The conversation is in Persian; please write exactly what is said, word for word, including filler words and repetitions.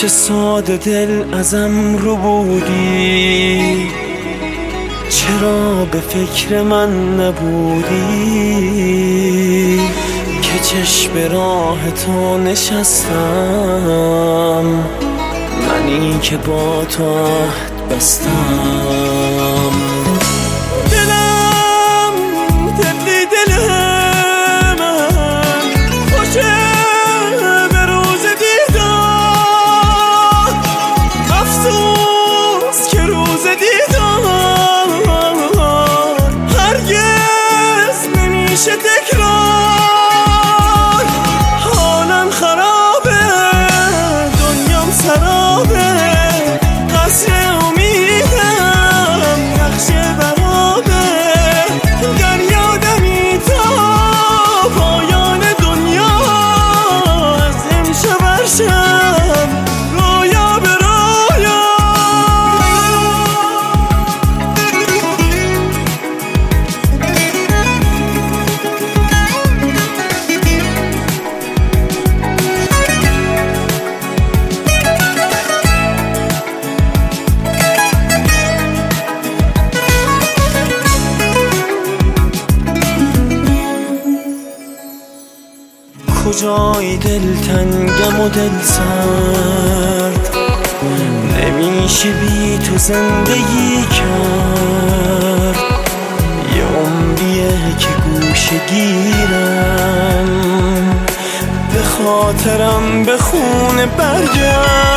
چه ساده دل ازم رو بودی، چرا به فکر من نبودی که چشم راه تو نشستم، منی که با تو عهد بستم. دلم دلی دل من خوشه به روز دیدار، افسوس که روز دیدار هرگز نمیشه تکرار. حالم خرابه، دنیام سرابه، قصر امیدم نقش برابه، دریا دمی تا پایان دنیا، از امشب هر شب رویا به رویا. کجای دلتنگم و دل سرد، نمیشه بی تو زندگی کرد. یه عمریه که گوشه گیرم، به خاطرم به خونه برگرد.